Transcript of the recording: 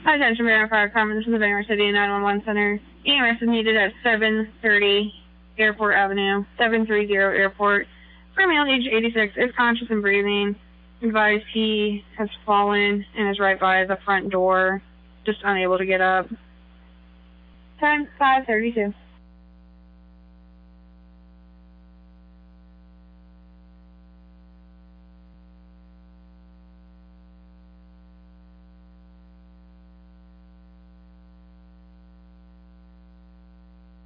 Attention, Verify Common. This is the Bangor City 911 Center. EMS is needed at 730 Airport Avenue, 730 Airport. For male, age 86, is conscious and breathing. Advised he has fallen and is right by the front door, just unable to get up. Time 5:32.